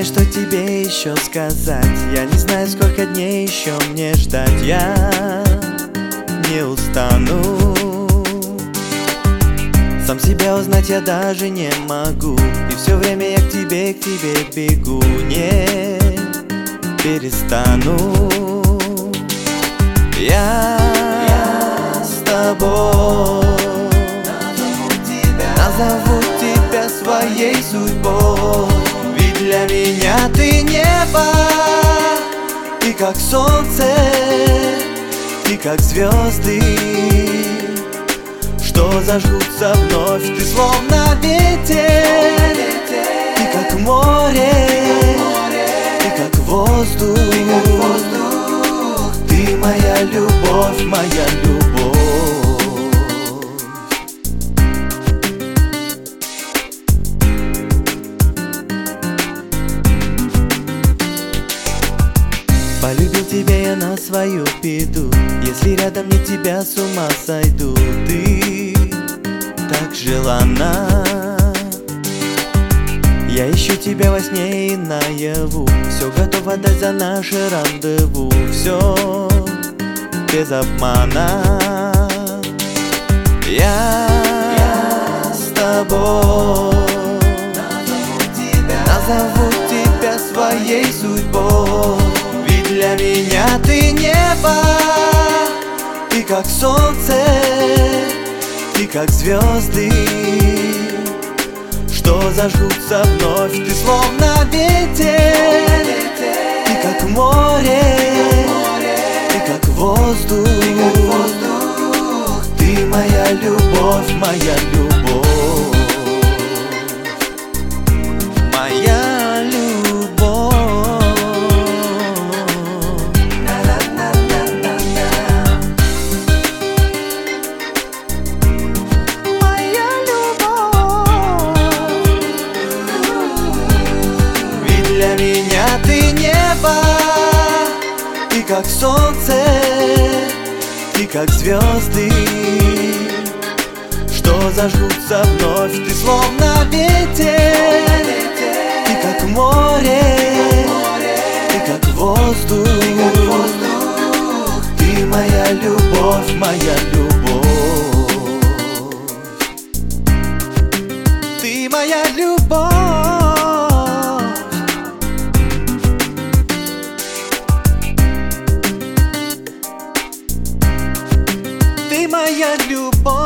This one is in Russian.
что тебе еще сказать. Я не знаю, сколько дней еще мне ждать. Я не устану. Сам себя узнать я даже не могу. И все время я к тебе бегу. Не перестану. Я с тобой. Назову тебя своей судьбой. Ведь для меня ты небо. Ты как солнце, ты как звезды, что зажгутся вновь. Ты словно ветер, ты как море, ты как воздух. Ты моя любовь, моя любовь. Полюбил тебя я на свою беду. Если рядом нет тебя, с ума сойду. Ты так желанна. Я ищу тебя во сне и наяву. Все готов отдать за наше рандеву. Все без обмана. Я с тобой. Назову тебя своей судьбой. Для меня ты небо, ты как солнце, ты как звезды, что зажгутся вновь. Ты словно ветер, ты как море, ты как воздух. Ты моя любовь, моя любовь. Моя любовь. Для меня ты небо, ты как солнце, ты как звезды, что зажгутся вновь. Ты словно ветер, ты как море, ты как воздух. Ты моя любовь, моя любовь. Ты моя любовь. Ты моя любовь.